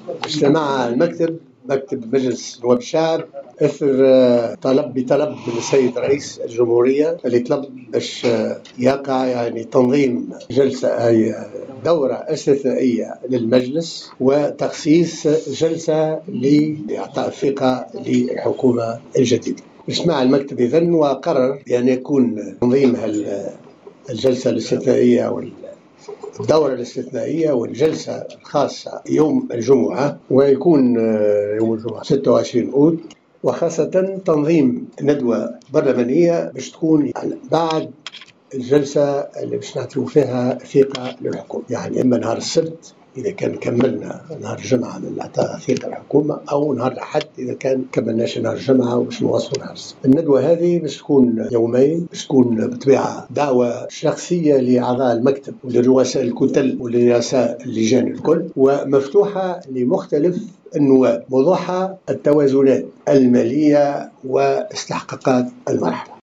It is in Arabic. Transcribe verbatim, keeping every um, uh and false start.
اجتمع المكتب مكتب مجلس نواب الشعب اثر طلب بطلب من السيد رئيس الجمهوريه اللي طلب باش يقع يعني تنظيم جلسه اي دوره استثنائيه للمجلس وتخصيص جلسه لاعطاء الثقه للحكومه الجديده. اجتمع المكتب اذن وقرر بان يكون تنظيم الجلسه الاستثنائيه وال الدورة الاستثنائية والجلسة الخاصة يوم الجمعة، ويكون يوم الجمعة ستة وعشرين أوت، وخاصة تنظيم ندوة برلمانية باش تكون يعني بعد الجلسة اللي باش نعطيو فيها ثقة للحكومة، يعني إما نهار السبت إذا كان كملنا نهار الجمعة من إعطاء ثقة للحكومة، أو نهار الأحد إذا كان كملناش نهار الجمعة وباش نواصلوا نهار السبت. الندوة هذه باش تكون يومين، باش تكون بطبيعة دعوة شخصية لأعضاء المكتب ولرؤساء الكتل ولرؤساء اللجان الكل، ومفتوحة لمختلف النواب. موضوعها التوازنات المالية واستحقاقات المرحلة.